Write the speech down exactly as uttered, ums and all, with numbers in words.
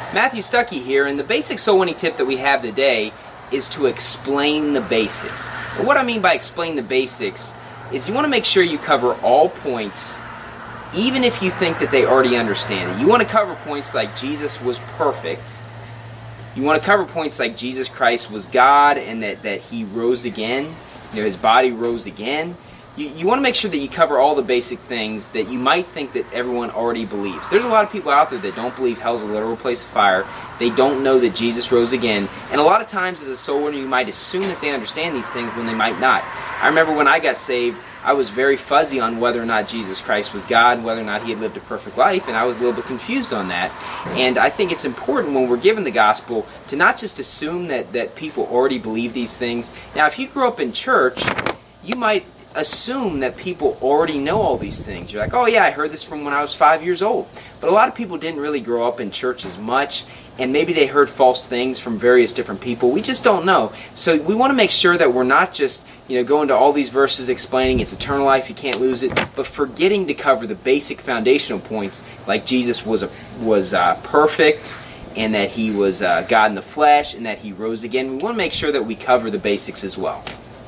Matthew Stuckey here, and the basic soul winning tip that we have today is to explain the basics. And what I mean by explain the basics is you want to make sure you cover all points, even if you think that they already understand it. You want to cover points like Jesus was perfect. You want to cover points like Jesus Christ was God and that, that He rose again. You know, His body rose again. You, you want to make sure that you cover all the basic things that you might think that everyone already believes. There's a lot of people out there that don't believe hell's a literal place of fire. They don't know that Jesus rose again. And a lot of times as a soul winner, you might assume that they understand these things when they might not. I remember when I got saved, I was very fuzzy on whether or not Jesus Christ was God and whether or not He had lived a perfect life, and I was a little bit confused on that. And I think it's important when we're given the gospel to not just assume that, that people already believe these things. Now, if you grew up in church, you might assume that people already know all these things. You're like, oh yeah, I heard this from when I was five years old. But a lot of people didn't really grow up in church as much, and maybe they heard false things from various different people. We just don't know. So we want to make sure that we're not just, you know, going to all these verses explaining it's eternal life, you can't lose it, but forgetting to cover the basic foundational points like Jesus was a, was uh, perfect, and that He was uh, God in the flesh, and that He rose again. We want to make sure that we cover the basics as well.